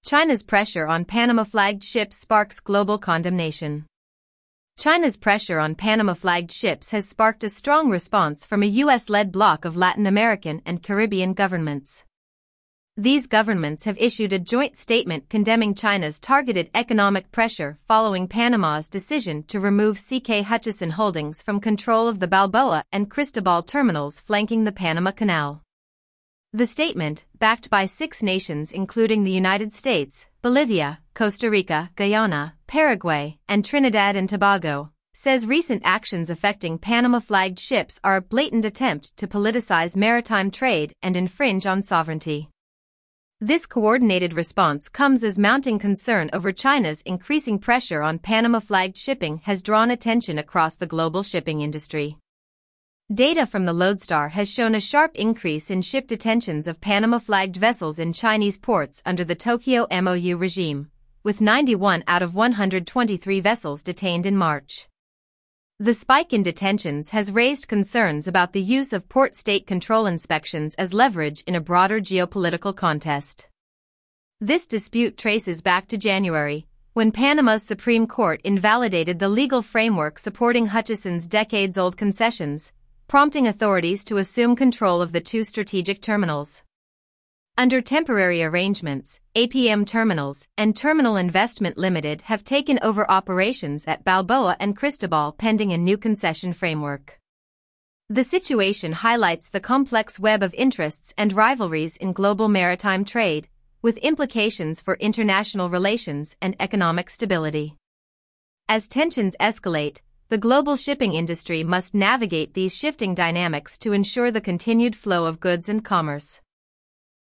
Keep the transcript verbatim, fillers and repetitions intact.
China's pressure on Panama-flagged ships sparks global condemnation. China's pressure on Panama-flagged ships has sparked a strong response from a U S-led bloc of Latin American and Caribbean governments. These governments have issued a joint statement condemning China's targeted economic pressure following Panama's decision to remove C K Hutchison Holdings from control of the Balboa and Cristobal terminals flanking the Panama Canal. The statement, backed by six nations including the United States, Bolivia, Costa Rica, Guyana, Paraguay, and Trinidad and Tobago, says recent actions affecting Panama-flagged ships are a blatant attempt to politicize maritime trade and infringe on sovereignty. This coordinated response comes as mounting concern over China's increasing pressure on Panama-flagged shipping has drawn attention across the global shipping industry. Data from the Lodestar has shown a sharp increase in ship detentions of Panama-flagged vessels in Chinese ports under the Tokyo M O U regime, with ninety-one out of one hundred twenty-three vessels detained in March. The spike in detentions has raised concerns about the use of port state control inspections as leverage in a broader geopolitical contest. This dispute traces back to January, when Panama's Supreme Court invalidated the legal framework supporting Hutchison's decades-old concessions, prompting authorities to assume control of the two strategic terminals. Under temporary arrangements, A P M Terminals and Terminal Investment Limited have taken over operations at Balboa and Cristobal pending a new concession framework. The situation highlights the complex web of interests and rivalries in global maritime trade, with implications for international relations and economic stability. As tensions escalate, the global shipping industry must navigate these shifting dynamics to ensure the continued flow of goods and commerce.